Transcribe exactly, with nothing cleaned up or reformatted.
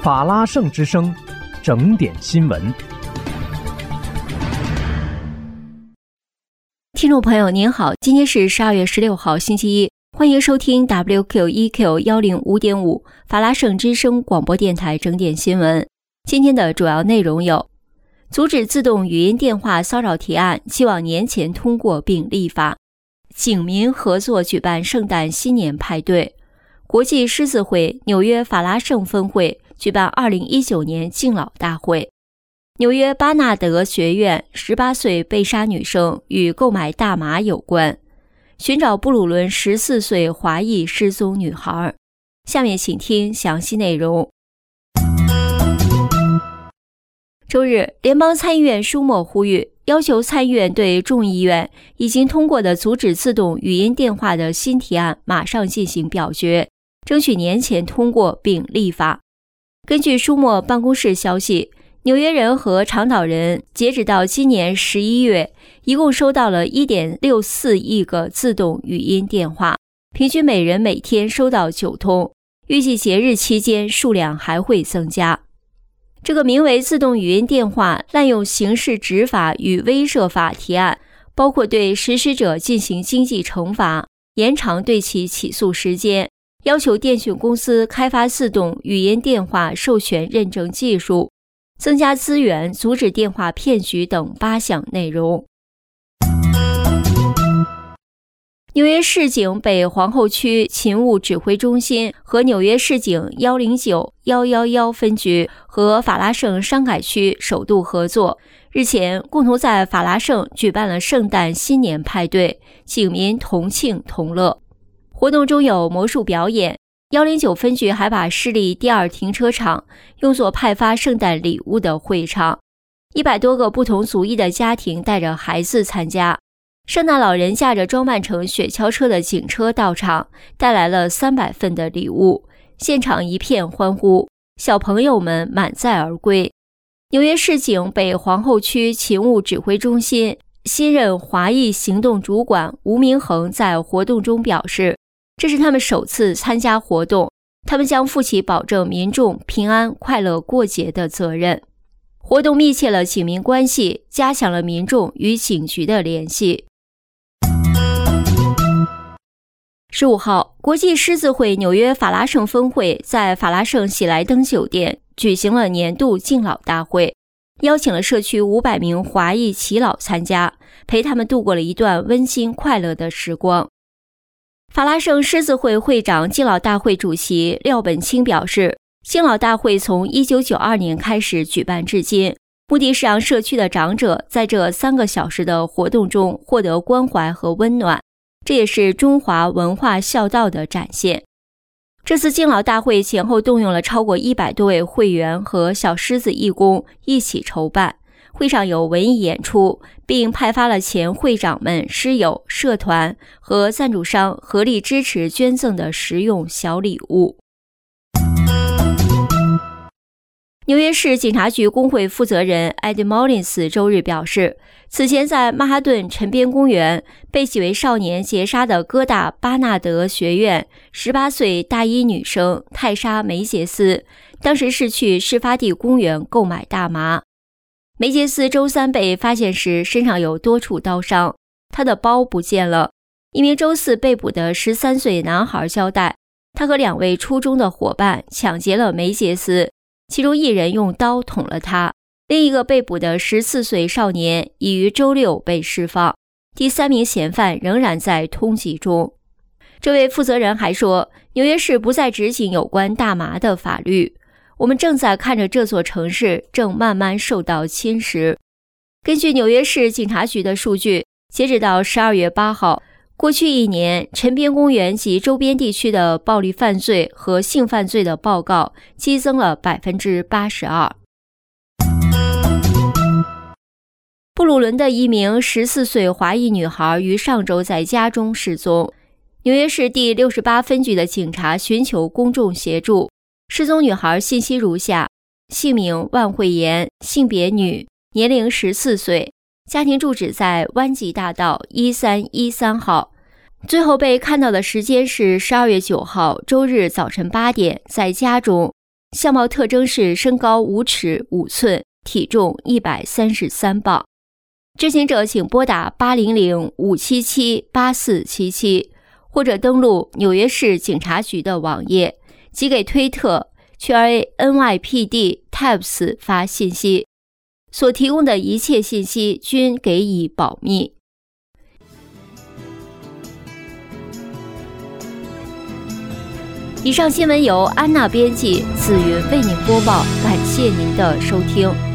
法拉盛之声，整点新闻。 听众朋友您好，今天是十二月十六号星期一，欢迎收听 W Q E Q 一零五点五 法拉盛之声广播电台整点新闻。今天的主要内容有：阻止自动语音电话骚扰提案期望年前通过并立法；警民合作举办圣诞新年派对；国际狮子会纽约法拉盛分会举办二零一九年敬老大会；纽约巴纳德学院十八岁被杀女生与购买大麻有关；寻找布鲁伦十四岁华裔失踪女孩。下面请听详细内容。周日，联邦参议院舒默呼吁，要求参议院对众议院已经通过的阻止自动语音电话的新提案马上进行表决，争取年前通过并立法。根据舒默办公室消息，纽约人和长岛人截止到今年十一月，一共收到了 一点六四亿个自动语音电话，平均每人每天收到九通，预计节日期间数量还会增加。这个名为自动语音电话滥用刑事执法与威慑法提案，包括对实施者进行经济惩罚，延长对其起诉时间，要求电讯公司开发自动语音电话授权认证技术，增加资源，阻止电话骗局等八项内容。纽约市警北皇后区勤务指挥中心和纽约市警一零九一一一分局和法拉盛商改区首度合作，日前共同在法拉盛举办了圣诞新年派对，警民同庆同乐。活动中有魔术表演，一零九分局还把市立第二停车场用作派发圣诞礼物的会场，一百多个不同族裔的家庭带着孩子参加。圣诞老人驾着装扮成雪橇车的警车到场，带来了三百份的礼物，现场一片欢呼，小朋友们满载而归。纽约市警北皇后区勤务指挥中心新任华裔行动主管吴明恒在活动中表示，这是他们首次参加活动，他们将负起保证民众平安快乐过节的责任。活动密切了警民关系，加强了民众与警局的联系。十五号，国际狮子会纽约法拉盛分会在法拉盛喜来登酒店举行了年度敬老大会，邀请了社区五百名华裔耆老参加，陪他们度过了一段温馨快乐的时光。法拉盛狮子会会长敬老大会主席廖本清表示，敬老大会从一九九二年开始举办至今，目的是让社区的长者在这三个小时的活动中获得关怀和温暖，这也是中华文化孝道的展现。这次敬老大会前后动用了超过一百多位会员和小狮子义工一起筹办，会上有文艺演出，并派发了前会长们、师友、社团和赞助商合力支持捐赠的实用小礼物。纽约市警察局工会负责人艾迪·莫林斯周日表示，此前在曼哈顿城边公园被几位少年劫杀的哥大巴纳德学院十八岁大一女生泰莎·梅杰斯，当时是去事发地公园购买大麻。梅杰斯周三被发现时身上有多处刀伤，他的包不见了。一名周四被捕的十三岁男孩交代，他和两位初中的伙伴抢劫了梅杰斯，其中一人用刀捅了他，另一个被捕的十四岁少年已于周六被释放，第三名嫌犯仍然在通缉中。这位负责人还说，纽约市不再执行有关大麻的法律，我们正在看着这座城市正慢慢受到侵蚀。根据纽约市警察局的数据，截止到十二月八号，过去一年，城边公园及周边地区的暴力犯罪和性犯罪的报告激增了 百分之八十二。布鲁伦的一名十四岁华裔女孩于上周在家中失踪，纽约市第六十八分局的警察寻求公众协助。失踪女孩信息如下：姓名万慧妍，性别女，年龄十四岁，家庭住址在湾吉大道一三一三号。最后被看到的时间是十二月九号周日早晨八点，在家中。 相貌特征是身高五尺五寸，体重一百三十三磅。知情者请拨打八零零五七七八四七七，或者登录纽约市警察局的网页，即给推特 Q R A N Y P D Tabs 发信息，所提供的一切信息均给予保密。以上新闻由安娜编辑，紫云为您播报，感谢您的收听。